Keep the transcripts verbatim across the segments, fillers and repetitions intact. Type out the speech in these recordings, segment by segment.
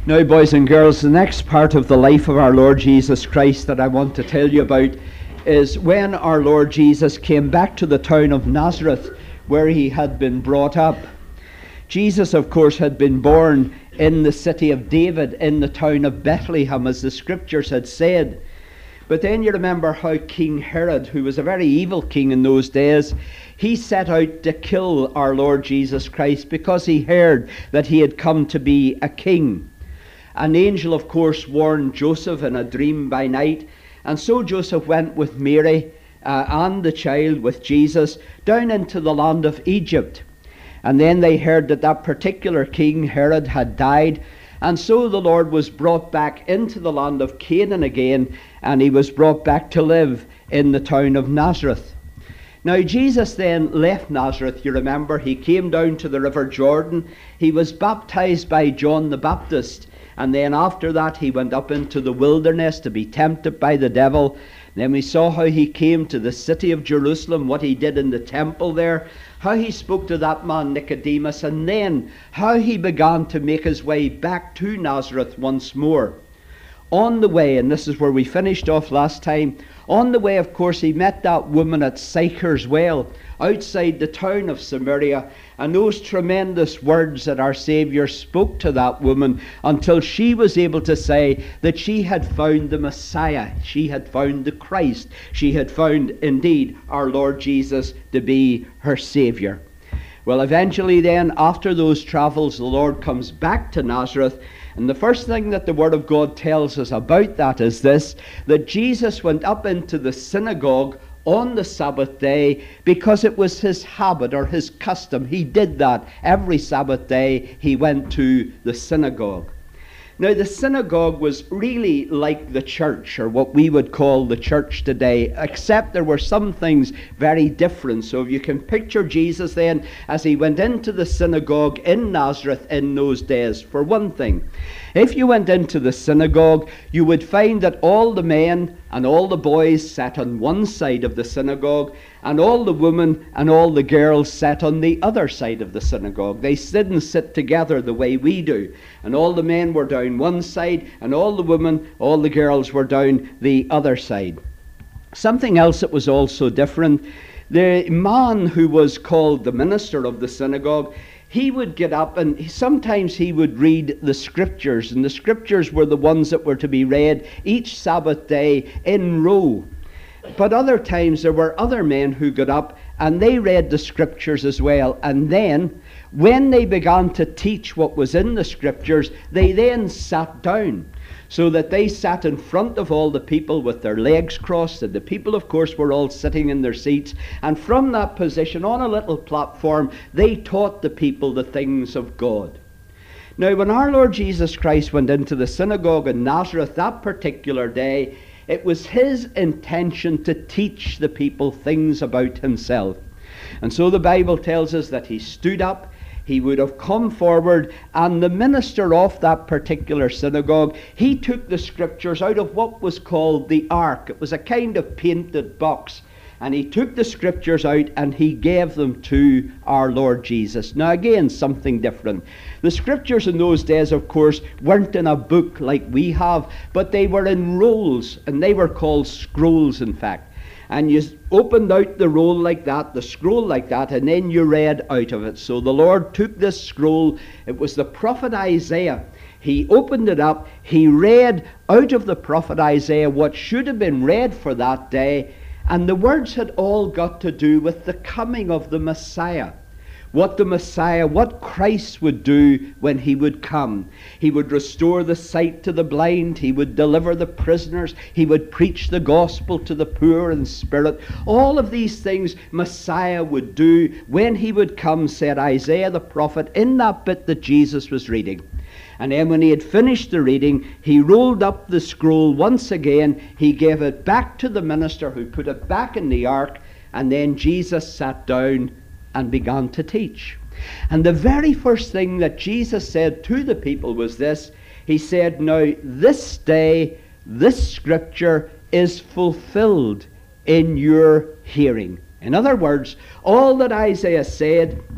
Now, boys and girls, the next part of the life of our Lord Jesus Christ that I want to tell you about is when our Lord Jesus came back to the town of Nazareth, where he had been brought up. Jesus, of course, had been born in the city of David, in the town of Bethlehem, as the scriptures had said. But then you remember how King Herod, who was a very evil king in those days, he set out to kill our Lord Jesus Christ because he heard that he had come to be a king. An angel, of course, warned Joseph in a dream by night, and so Joseph went with Mary uh, and the child, with Jesus, down into the land of Egypt. And then they heard that that particular king, Herod, had died, and so the Lord was brought back into the land of Canaan again, and he was brought back to live in the town of Nazareth. Now, Jesus then left Nazareth, you remember. He came down to the river Jordan. He was baptized by John the Baptist. And then after that, he went up into the wilderness to be tempted by the devil. Then we saw how he came to the city of Jerusalem, what he did in the temple there, how he spoke to that man Nicodemus, and then how he began to make his way back to Nazareth once more. On the way, and this is where we finished off last time, on the way, of course, he met that woman at Sychar's well, outside the town of Samaria, and those tremendous words that our Saviour spoke to that woman until she was able to say that she had found the Messiah, she had found the Christ, she had found indeed our Lord Jesus to be her Saviour. Well, eventually then, after those travels, the Lord comes back to Nazareth, and the first thing that the Word of God tells us about that is this, that Jesus went up into the synagogue on the Sabbath day because it was his habit or his custom. He did that every Sabbath day. He went to the synagogue. Now, the synagogue was really like the church, or what we would call the church today, except there were some things very different. So if you can picture Jesus then as he went into the synagogue in Nazareth in those days, for one thing, if you went into the synagogue, you would find that all the men and all the boys sat on one side of the synagogue, and all the women and all the girls sat on the other side of the synagogue. They didn't sit together the way we do. And all the men were down one side, and all the women, all the girls were down the other side. Something else that was also different, the man who was called the minister of the synagogue, he would get up and sometimes he would read the scriptures, and the scriptures were the ones that were to be read each Sabbath day in row. But other times there were other men who got up and they read the scriptures as well. And then when they began to teach what was in the scriptures, they then sat down, so that they sat in front of all the people with their legs crossed, and the people, of course, were all sitting in their seats. And from that position on a little platform, they taught the people the things of God. Now, when our Lord Jesus Christ went into the synagogue in Nazareth that particular day, it was his intention to teach the people things about himself. And so the Bible tells us that he stood up, he would have come forward, and the minister of that particular synagogue, he took the scriptures out of what was called the ark. It was a kind of painted box. And he took the scriptures out and he gave them to our Lord Jesus. Now again, something different. The scriptures in those days, of course, weren't in a book like we have, but they were in rolls, and they were called scrolls, in fact. And you opened out the roll like that, the scroll like that, and then you read out of it. So the Lord took this scroll. It was the prophet Isaiah. He opened it up. He read out of the prophet Isaiah what should have been read for that day. And the words had all got to do with the coming of the Messiah. What the Messiah, what Christ would do when he would come. He would restore the sight to the blind. He would deliver the prisoners. He would preach the gospel to the poor in spirit. All of these things Messiah would do when he would come, said Isaiah the prophet in that bit that Jesus was reading. And then when he had finished the reading, he rolled up the scroll once again. He gave it back to the minister, who put it back in the ark. And then Jesus sat down and began to teach. And the very first thing that Jesus said to the people was this. He said, "Now this day, this scripture is fulfilled in your hearing." In other words, all that Isaiah said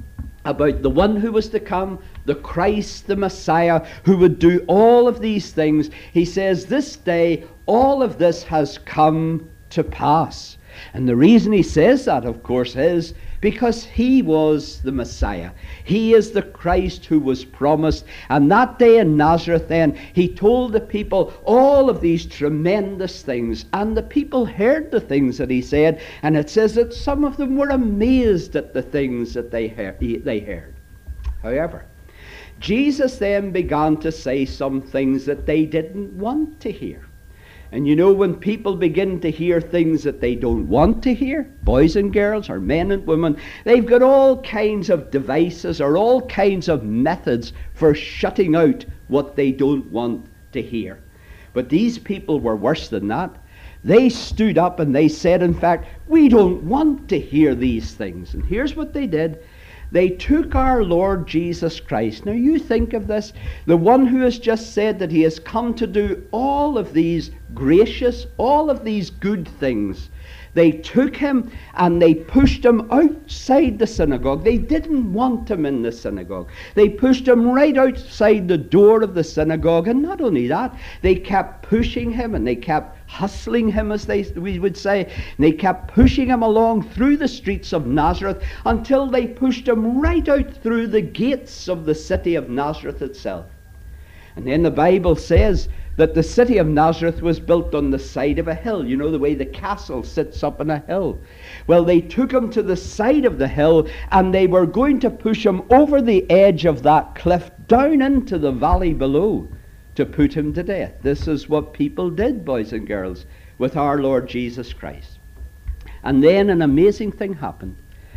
about the one who was to come, the Christ, the Messiah, who would do all of these things. He says, this day, all of this has come to pass. And the reason he says that, of course, is because he was the Messiah. He is the Christ who was promised. And that day in Nazareth then, he told the people all of these tremendous things. And the people heard the things that he said. And it says that some of them were amazed at the things that they heard. They heard. However, Jesus then began to say some things that they didn't want to hear. And you know, when people begin to hear things that they don't want to hear, boys and girls or men and women, they've got all kinds of devices or all kinds of methods for shutting out what they don't want to hear. But these people were worse than that. They stood up and they said, in fact, we don't want to hear these things. And here's what they did. They took our Lord Jesus Christ. Now you think of this, the one who has just said that he has come to do all of these gracious, all of these good things. They took him and they pushed him outside the synagogue. They didn't want him in the synagogue. They pushed him right outside the door of the synagogue. And not only that, they kept pushing him and they kept hustling him, as they we would say. And they kept pushing him along through the streets of Nazareth until they pushed him right out through the gates of the city of Nazareth itself. And then the Bible says that the city of Nazareth was built on the side of a hill. You know, the way the castle sits up on a hill. Well, they took him to the side of the hill and they were going to push him over the edge of that cliff down into the valley below to put him to death. This is what people did, boys and girls, with our Lord Jesus Christ. And then an amazing thing happened.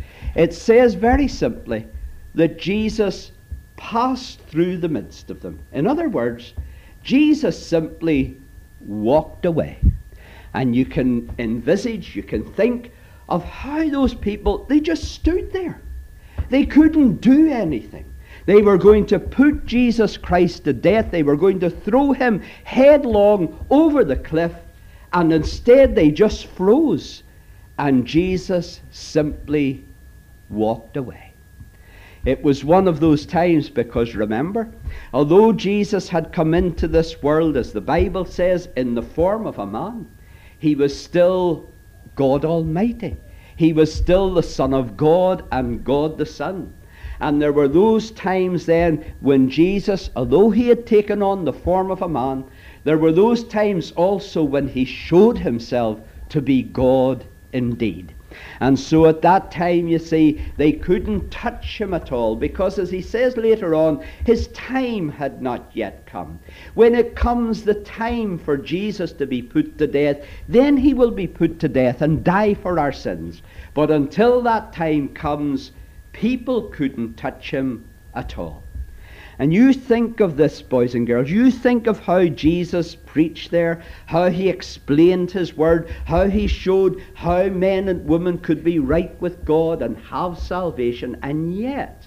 It says very simply that Jesus passed through the midst of them. In other words, Jesus simply walked away. And you can envisage, you can think of how those people, they just stood there. They couldn't do anything. They were going to put Jesus Christ to death. They were going to throw him headlong over the cliff. And instead they just froze. And Jesus simply walked away. It was one of those times, because remember, although Jesus had come into this world, as the Bible says, in the form of a man, he was still God Almighty. He was still the Son of God and God the Son. And there were those times then when Jesus, although he had taken on the form of a man, there were those times also when he showed himself to be God indeed. And so at that time, you see, they couldn't touch him at all, because as he says later on, his time had not yet come. When it comes the time for Jesus to be put to death, then he will be put to death and die for our sins. But until that time comes, people couldn't touch him at all. And you think of this, boys and girls. You think of how Jesus preached there, how he explained his word, how he showed how men and women could be right with God and have salvation, and yet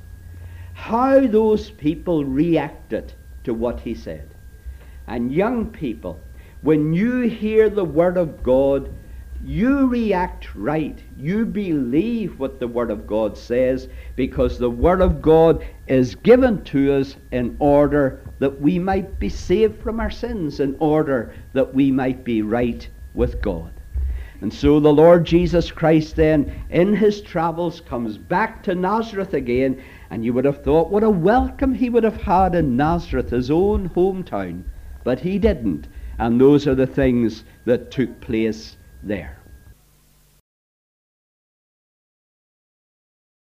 how those people reacted to what he said. And young people, when you hear the word of God, you react right. You believe what the Word of God says, because the Word of God is given to us in order that we might be saved from our sins, in order that we might be right with God. And so the Lord Jesus Christ then, in his travels, comes back to Nazareth again, and you would have thought what a welcome he would have had in Nazareth, his own hometown. But he didn't. And those are the things that took place there.